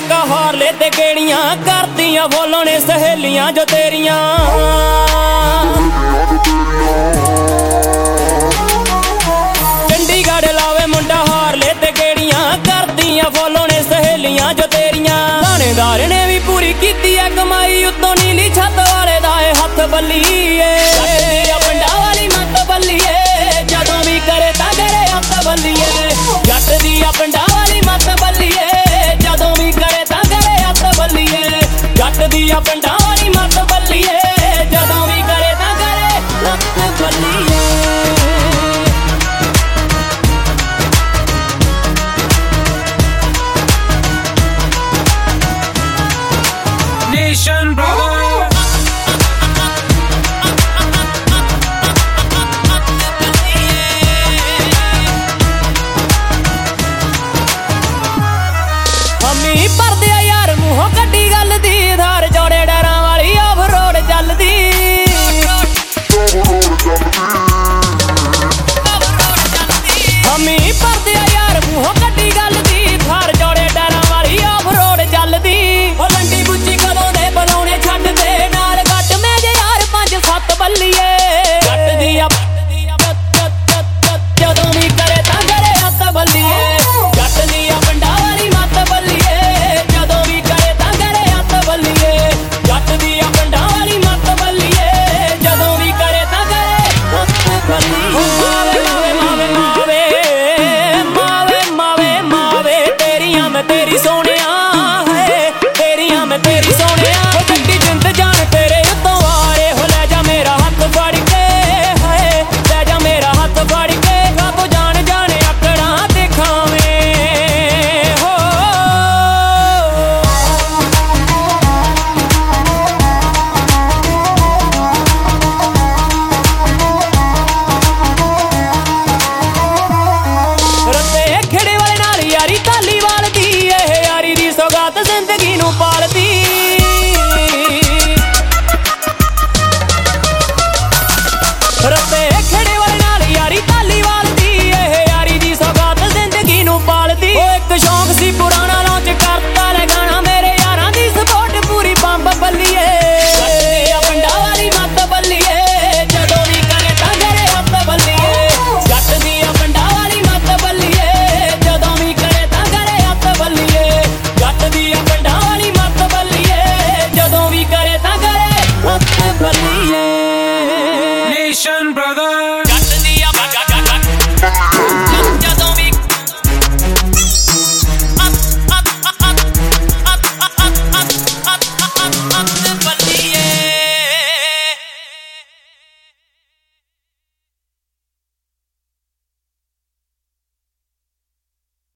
का हारले ते गेड़ियां करदियां फॉलो ने सहेलियां जो तेरियां। चंडीगढ़ लावे मुंडा हारले ते गेड़ियां करदियां फॉलो ने सहेलियां जो तेरियां। थानेदार ने भी पूरी कीती है कमाई उत्तों नीली छत वाले दा हथ बल्लीए। पिंडा वाली मत बल्लीए जदों भी करे तां करे हथ बल्लीए। जट दिया पिंडा वाली मत बल्लीए जदों भी करे तां करे हथ बल्लीए। जट दिया पिंडा वाली मत बल्लीए जदों भी करे तां करे हथ बल्लीए। Nation brother हमी भरदे यार मूहों कड्डी गल दी धार जोड़े डरां वाली ऑफ रोड चलदी। हमी भरदे यार मूहों कड्डी गल दी धार जोड़े डरां वाली ऑफ रोड चलदी। ओ लंडी बुच्ची कदों दे बलाउने छड्ड दे नाल गट में जे यार 5-7 बल्लीए। गट दिया जदों भी करे तां करे हथ बल्लीए। जट दिया पिंडा वाली मत बल्लीए जदों भी करे तां करे हथ बल्लीए। जट दिया पिंडा वाली मत बल्लीए जदों भी करे तां करे हथ बल्लीए। मावे मावे मावे मावे मावे तेरियां मैं तेरी सोनिया है तेरियां मैं तेरी सोनिया। गड्डी जिंद जान तेरे उत्तों आरे हो ले जा मेरा हथ फड़ के है ले जा मेरा हथ फड़ के। तो जान जाने अकड़ा दिखावे हो। रते खेड़े वाले नाल यारी धालीवाल दी यारी दी सौगात जिंदगी नूं पालदी। रते खेड़े वाले नाल यारी धालीवाल दी यारी दी सौगात जिंदगी नूं पालदी। ओ एक शौक सी पुराना लॉन्च करता ले गाना मेरे यारां दी सपोर्ट पूरी बंब बल्लीए। पिंडा वाली मत बल्लीए जदों भी करे तां करे हथ बल्लीए। जट दिया पिंडा वाली मत बल्लीए जदों भी करे तां करे हथ बल्लीए। जट दिया पिंडा वाली मत बल्लीए जदों भी करे तां करे हथ बल्लीए। Nation brother